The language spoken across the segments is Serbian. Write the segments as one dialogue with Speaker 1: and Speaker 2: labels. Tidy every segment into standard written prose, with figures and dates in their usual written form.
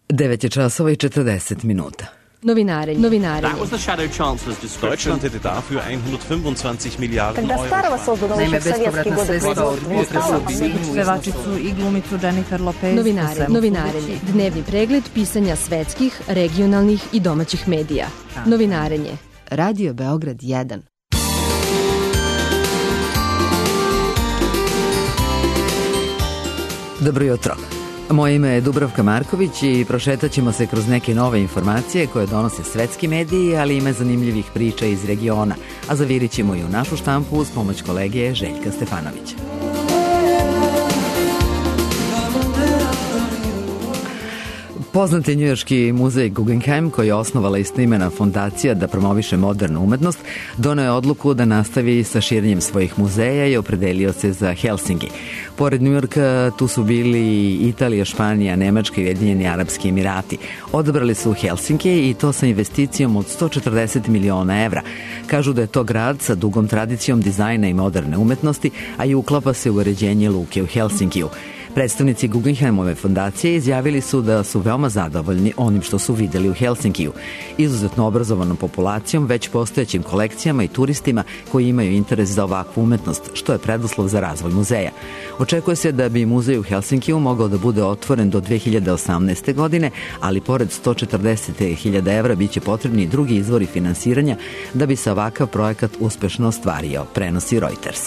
Speaker 1: 9 je časova i 40 minuta.
Speaker 2: Novinari.
Speaker 3: That was the shadow chancellor's description.
Speaker 4: Deutschland hätte dafür 125 Milliarden
Speaker 5: Когда
Speaker 4: Euro.
Speaker 5: старого создано еще в советские годы производства.
Speaker 6: Pevačicu i glumicu Jennifer Lopez.
Speaker 2: Novinarenje. Dnevni pregled pisanja svetskih, regionalnih i domaćih medija. Novinarenje. Radio Beograd 1.
Speaker 1: Dobro jutro. Moje ime je Dubravka Marković i prošetat ćemo se kroz neke nove informacije koje donose svetski mediji, ali ima zanimljivih priča iz regiona, a zavirit ćemo i u našu štampu uz pomoć kolege Željka Stefanovića. Poznati njujorški muzej Guggenheim, koji je osnovala istoimena fondacija da promoviše modernu umetnost, doneo je odluku da nastavi sa širenjem svojih muzeja i opredelio se za Helsinki. Pored Njujorka tu su bili Italija, Španija, Nemačka i Ujedinjeni Arapski Emirati. Odabrali su Helsinki i to sa investicijom od 140 miliona evra. Kažu da je to grad sa dugom tradicijom dizajna i moderne umetnosti, a i uklapa se u uređenje luke u Helsinkiju. Predstavnici Guggenheimove fondacije izjavili su da su veoma zadovoljni onim što su videli u Helsinkiju, izuzetno obrazovanom populacijom, već postojećim kolekcijama i turistima koji imaju interes za ovakvu umetnost, što je preduslov za razvoj muzeja. Očekuje se da bi muzej u Helsinkiju mogao da bude otvoren do 2018. godine, ali pored 140.000 evra biće potrebni i drugi izvori finansiranja da bi se ovakav projekat uspešno ostvario, prenosi Reuters.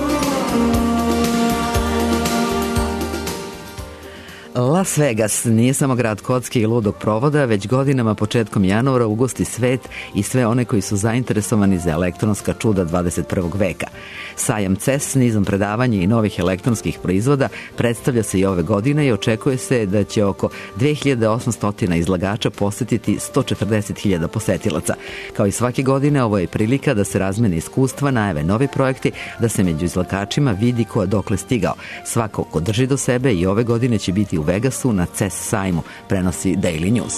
Speaker 1: Las Vegas nije samo grad kocke i ludog provoda, već godinama početkom januara ugosti svet i sve one koji su zainteresovani za elektronska čuda 21. veka. Sajam CES, nizom predavanja i novih elektronskih proizvoda, predstavlja se i ove godine i očekuje se da će oko 2800 izlagača posetiti 140.000 posetilaca. Kao i svake godine, ovo je prilika da se razmene iskustva, najave novi projekti, da se među izlagačima vidi ko je dokle stigao. Svako ko drži do sebe i ove godine će biti u Vegasu na CES sajmu, prenosi Daily News.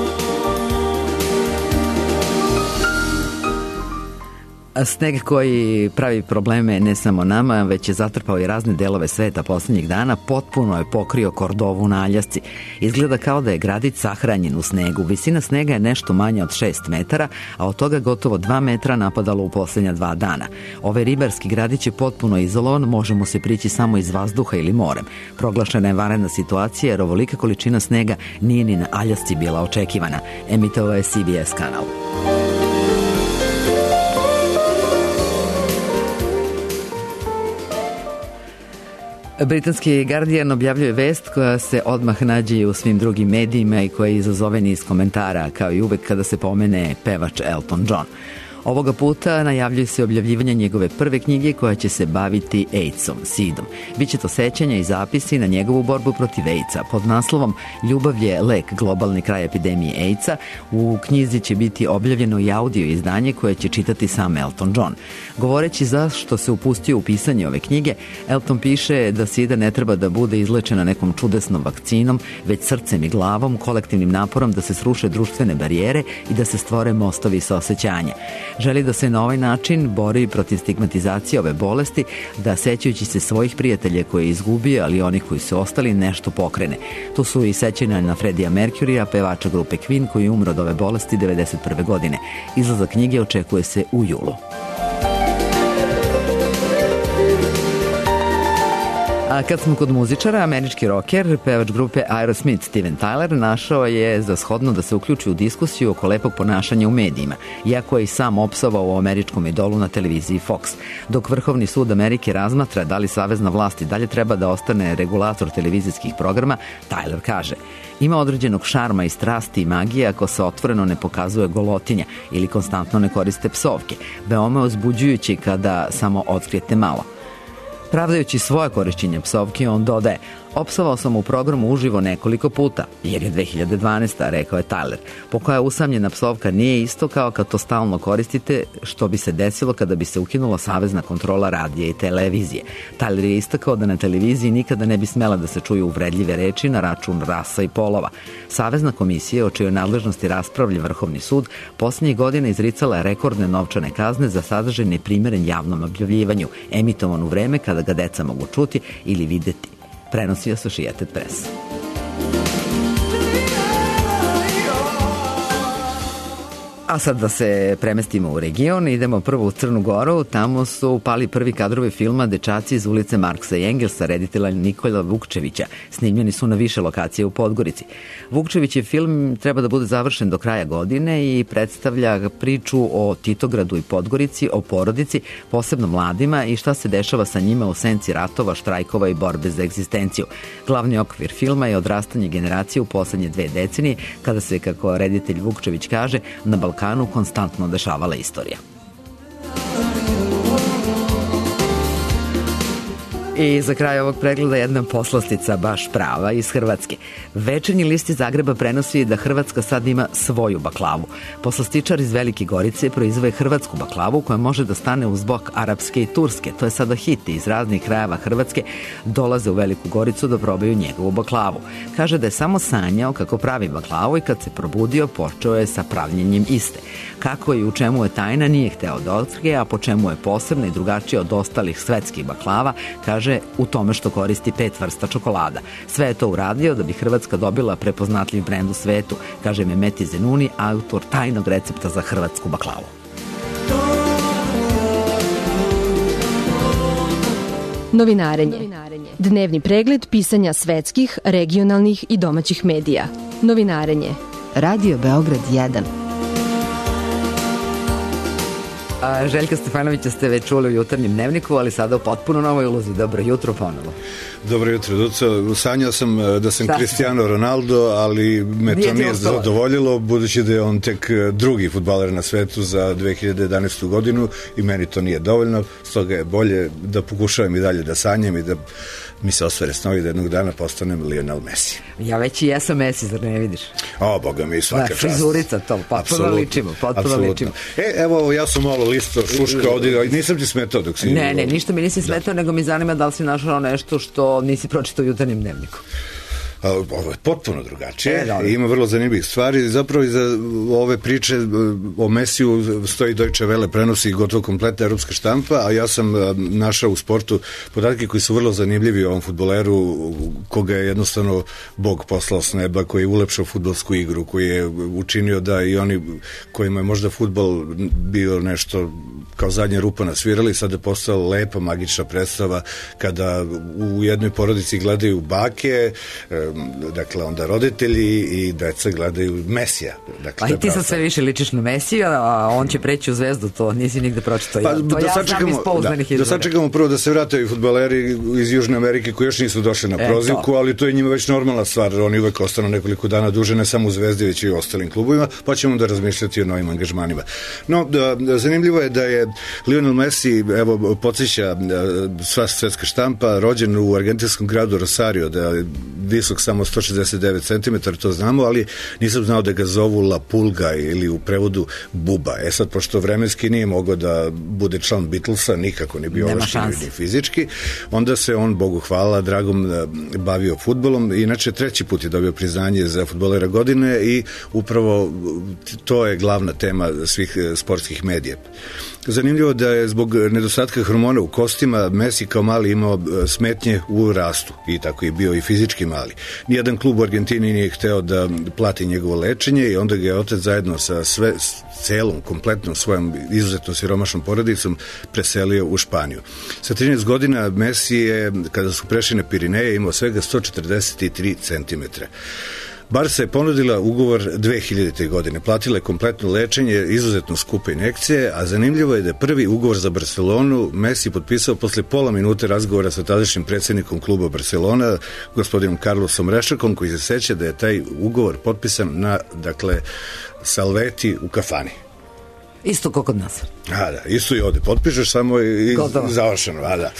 Speaker 1: Sneg koji pravi probleme ne samo nama, već je zatrpao i razne delove sveta poslednjih dana, potpuno je pokrio Kordovu na Aljasci. Izgleda kao da je gradić sahranjen u snegu. Visina snega je nešto manja od 6 metara, a od toga gotovo 2 metra napadalo u poslednja 2 dana. Ovaj ribarski gradić je potpuno izolovan, može mu se prići samo iz vazduha ili morem. Proglašena je vanredna situacija jer ovolika količina snega nije ni na Aljasci bila očekivana, emitovao je CBS kanal. Britanski Guardian objavljuje vest koja se odmah nađe i u svim drugim medijima i koja izazove niz komentara, kao i uvek kada se pomene pevač Elton John. Ovoga puta najavljuje se objavljivanje njegove prve knjige koja će se baviti AIDS-om, SIDom. Biće to sećanja i zapisi na njegovu borbu protiv AIDS-a. Pod naslovom Ljubav je lek, globalni kraj epidemije AIDS-a. U knjizi će biti objavljeno i audio izdanje koje će čitati sam Elton John. Govoreći zašto se upustio u pisanje ove knjige, Elton piše da SIDA ne treba da bude izlečena nekom čudesnom vakcinom, već srcem i glavom, kolektivnim naporom da se sruše društvene barijere i da se stvore mostovi saosećanja. Želi da se na ovaj način bori protiv stigmatizacije ove bolesti, da sećajući se svojih prijatelja koje je izgubio, ali onih koji su ostali, nešto pokrene. Tu su i sećanja na Freddija Mercurya, pevača grupe Queen, koji je umro od ove bolesti 1991. godine. Izlazak knjige očekuje se u julu. A kad smo kod muzičara, američki roker, pevač grupe Aerosmith Steven Tyler našao je za shodno da se uključi u diskusiju oko lepog ponašanja u medijima, iako je i sam opsovao u američkom idolu na televiziji Fox. Dok Vrhovni sud Amerike razmatra da li savezna vlast i dalje treba da ostane regulator televizijskih programa, Tyler kaže: ima određenog šarma i strasti i magije ako se otvoreno ne pokazuje golotinja ili konstantno ne koriste psovke. Veoma je uzbuđujući kada samo otkrijete malo. Pravdajući svoje korišćenje psovki, on dodaje: opsovao sam u programu uživo nekoliko puta, jer je 2012. rekao je Tyler. Po koja usamljena psovka nije isto kao kad to stalno koristite, što bi se desilo kada bi se ukinula savezna kontrola radija i televizije. Tyler je istakao da na televiziji nikada ne bi smela da se čuju uvredljive reči na račun rasa i polova. Savezna komisija, o čijoj nadležnosti raspravlja Vrhovni sud, posljednjih godina izricala je rekordne novčane kazne za sadržaj neprimeren javnom objavljivanju, emitovan u vreme kada ga deca mogu čuti ili videti, prenosi Associated Press. A sad da se premestimo u region, idemo prvo u Crnu Goru, tamo su pali prvi kadrovi filma Dečaci iz ulice Marksa i Engelsa, reditelja Nikola Vukčevića. Snimljeni su na više lokacije u Podgorici. Vukčevićev film treba da bude završen do kraja godine i predstavlja priču o Titogradu i Podgorici, o porodici, posebno mladima i šta se dešava sa njima u senci ratova, štrajkova i borbe za egzistenciju. Glavni okvir filma je odrastanje generacije u poslednje 2 decenije, kada se, kako reditelj Vukčević kaže, na Balkanu konstantno dešavala istorija. I za kraj ovog pregleda jedna poslastica baš prava iz Hrvatske. Večernji list iz Zagreba prenosi da Hrvatska sad ima svoju baklavu. Poslastičar iz Velike Gorice proizvode hrvatsku baklavu koja može da stane uz bok arapske i turske. To je sada hit. Iz raznih krajeva Hrvatske dolaze u Veliku Goricu da probaju njegovu baklavu. Kaže da je samo sanjao kako pravi baklavu i kad se probudio počeo je sa pravljenjem iste. Kako i u čemu je tajna nije hteo da otkrije, a po čemu je posebna i drugačija od ostalih svetskih baklava, kaže u tome što koristi 5 vrsta čokolada. Sve je to uradio da bi Hrvatska dobila prepoznatljiv brend u svetu, kaže Mehmeti Zenuni, autor tajnog recepta za hrvatsku baklavu.
Speaker 2: Novinarenje. Dnevni pregled pisanja svetskih, regionalnih i domaćih medija. Novinarenje. Radio Beograd 1.
Speaker 1: Željka Stefanovića ste već čuli u jutarnjem dnevniku, ali sada u potpuno novoj ulozi. Dobro jutro ponovo.
Speaker 7: Dobro jutro, Duco. Sanjao sam da sam Cristiano Ronaldo, ali me to nije zadovoljilo, budući da je on tek drugi fudbaler na svetu za 2011. godinu i meni to nije dovoljno, stoga je bolje da pokušavam i dalje da sanjam i da mi se ostvare snovi da jednog dana postanem Lionel Messi.
Speaker 1: Ja već i jesam Messi, zar ne vidiš?
Speaker 7: O, Boga mi, svaka čast.
Speaker 1: Frizurica to, potpuno ličimo.
Speaker 7: Evo, ja sam malo listo šuška ovdje, nisam ti smetao dok si...
Speaker 1: Ne, ništa mi nisi smetao, nego mi zanima da li si našao nešto što nisi pročitao u jutarnjem dnevniku.
Speaker 7: Ovo je potpuno drugačije i ima vrlo zanimljivih stvari. Zapravo iza ove priče o Mesiju stoji Deutsche Welle, prenosi gotovo kompletna evropska štampa, a ja sam našao u sportu podatke koji su vrlo zanimljivi o ovom fudbaleru, koga je jednostavno Bog poslao s neba, koji je ulepšao fudbalsku igru, koji je učinio da i oni kojima je možda fudbal bio nešto kao zadnja rupa na svirali, sada je postala lepa magična predstava kada u jednoj porodici gledaju bake, dakle onda roditelji i deca gledaju Mesija. Dakle,
Speaker 1: a i ti sad sve više ličiš na Mesija, a on će preći u zvezdu, to nisi nigde pročitao. To ja znam iz pouzdanih izvora.
Speaker 7: Da sačekamo prvo da se vrate i fudbaleri iz Južne Amerike koji još nisu došli na prozivku, ali to je njima već normalna stvar, oni uvek ostanu nekoliko dana duže, ne samo u Zvezdi, već i u ostalim klubovima, pa ćemo da razmišljati o novim angažmanima. No, zanimljivo je da je Lionel Messi, evo, podsjeća sva svetska štampa, rođen u argentinskom gradu Rosario, da je visok samo 169 cm, to znamo, ali nisam znao da ga zovu La Pulga ili u prevodu Buba. Sad, pošto vremenski nije mogao da bude član Beatlesa, nikako ne bio ovlašten ni fizički, onda se on, Bogu hvala, dragom bavio fudbalom. Inače, 3. put je dobio priznanje za fudbalera godine i upravo to je glavna tema svih sportskih medija. Zanimljivo da je zbog nedostatka hormona u kostima Messi kao mali imao smetnje u rastu i tako je bio i fizički mali. Nijedan klub u Argentini nije hteo da plati njegovo lečenje i onda ga je otac zajedno sa celom, kompletnom svojom izuzetno siromašnom porodicom preselio u Španiju. Sa 13 godina Messi je, kada su prešli na Pirineje, imao svega 143 cm. Barca je ponudila ugovor 2000. godine, platila je kompletno lečenje, izuzetno skupe injekcije, a zanimljivo je da je prvi ugovor za Barcelonu Messi potpisao posle pola minute razgovora sa tadašnjim predsjednikom kluba Barcelona, gospodinom Carlosom Rešakom, koji se seća da je taj ugovor potpisan na, dakle, salveti u kafani.
Speaker 1: Isto kao kod nas.
Speaker 7: Isto i ovde. Potpišeš samo i završeno.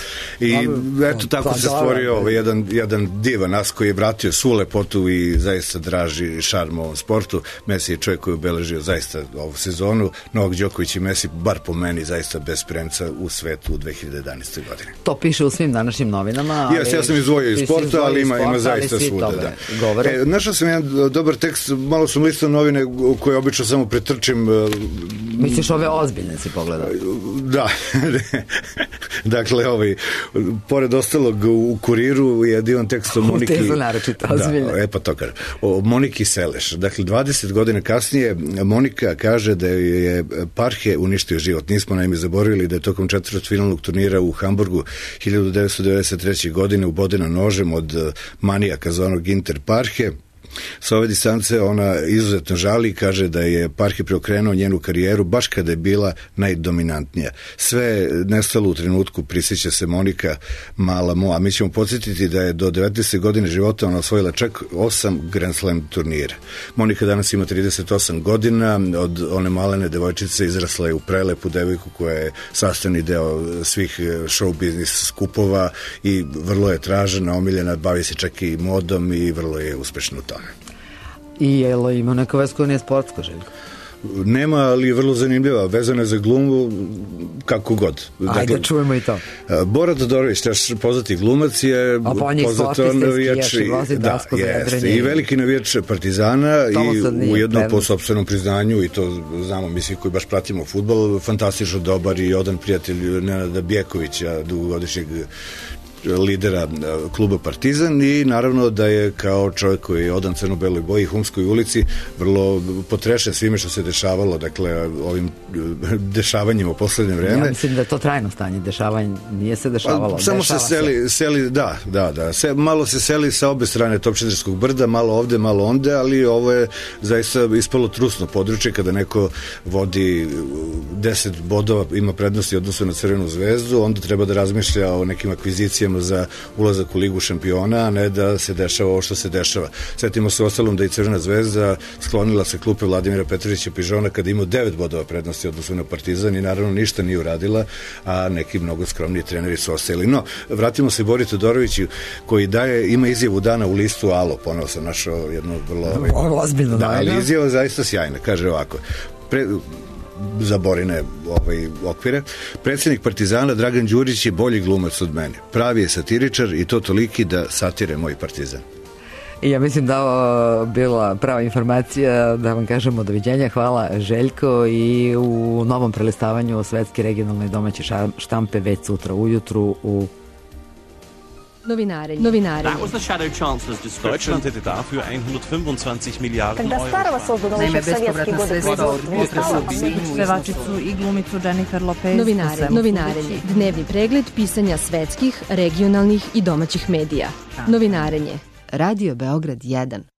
Speaker 7: I eto tako se stvorio jedan divan nas koji je vratio svu lepotu i zaista draži šarm ovom sportu. Messi je čovjek koji je obeležio zaista ovu sezonu. Novak Đoković i Messi, bar po meni, zaista bez premca u svetu u 2011. godine.
Speaker 1: To piše u svim današnjim novinama.
Speaker 7: Ja sam izdvojio iz sporta, ali ima zaista svuda. Našao sam jedan dobar tekst, malo sam listao novine koje obično samo pretrčim
Speaker 1: Misliš ove ozbiljne si pogledao?
Speaker 7: Da. Dakle, pored ostalog u Kuriru je divan tekst o Moniki.
Speaker 1: Te su naročito ozbiljne.
Speaker 7: Pa to kaže. O Moniki Seleš. Dakle, 20 godina kasnije Monika kaže da je Parhe uništio život. Nismo naime zaboravili da je tokom četvrtfinalnog turnira u Hamburgu 1993. godine ubodena nožem od manijaka zvanog Ginter Parhe. Sa ove distance ona izuzetno žali i kaže da je Parhe preokrenuo njenu karijeru baš kada je bila najdominantnija. Sve nestalo u trenutku, prisjeća se Monika Mala Mo, a mi ćemo podsjetiti da je do 19. godine života ona osvojila čak 8 Grand Slam turnira. Monika danas ima 38 godina, od one malene devojčice izrasla je u prelepu devojku koja je sastavni deo svih show biznis skupova i vrlo je tražena, omiljena, bavi se čak i modom i vrlo je uspešna u tome.
Speaker 1: I jelo ima neka vez koja nije sportska, Željko?
Speaker 7: Nema, ali je vrlo zanimljiva. Vezana je za glumu kako god.
Speaker 1: Ajde, čujemo i to.
Speaker 7: Bora Todorović, naš poznati glumac, je poznat navijač i veliki navijač Partizana i ujedno po sopstvenom priznanju, i to znamo mi svi koji baš pratimo fudbal, fantastično dobar i odan prijatelj Nenada Bjekovića, dugogodišnjeg lidera kluba Partizan, i naravno da je kao čovjek koji je odan crno-beloj boji, Humskoj ulici, vrlo potrešen svime što se dešavalo, dakle ovim dešavanjima u poslednje vreme.
Speaker 1: Ja mislim da je to trajno stanje dešavanja, nije se dešavalo.
Speaker 7: Samo se seli, da. Malo se seli sa obe strane Topčiderskog brda, malo ovde, malo onde, ali ovo je zaista ispalo trusno područje kada neko vodi 10 bodova, ima prednosti u odnosu na Crvenu zvezdu, onda treba da razmišlja o nekim akvizicijama za ulazak u Ligu šampiona, a ne da se dešava ovo što se dešava. Sjetimo se ostalom da i Crvena zvezda sklonila se klupe Vladimira Petrovića Pižona kada imao 9 bodova prednosti odnosno na Partizan i naravno ništa nije uradila, a neki mnogo skromniji treneri su ostali. No, vratimo se Bori Todoroviću koji ima izjavu dana u listu Alo, ponovo sam našao jednu vrlo
Speaker 1: ozbiljno,
Speaker 7: ali izjava zaista sjajna, kaže ovako: za Borine okvire. Predsjednik Partizana Dragan Đurić je bolji glumac od mene. Pravi je satiričar i to toliki da satire moj Partizan.
Speaker 1: I ja mislim da ovo bila prava informacija, da vam kažemo doviđenja. Hvala, Željko, i u novom prelistavanju svetske, regionalne i domaće štampe već sutra ujutru u
Speaker 2: Novinarenje.
Speaker 3: That was the shadow chancellor's description.
Speaker 4: Deutschland hätte dafür 125 Milliarden
Speaker 5: Когда
Speaker 4: Euro.
Speaker 5: старого созданного еще в советские годы производства не стало,
Speaker 6: Pevačicu i glumicu Jennifer Lopez.
Speaker 2: Novinarenje. Dnevni pregled pisanja svetskih, regionalnih i domaćih medija. Novinarenje. Radio Beograd 1.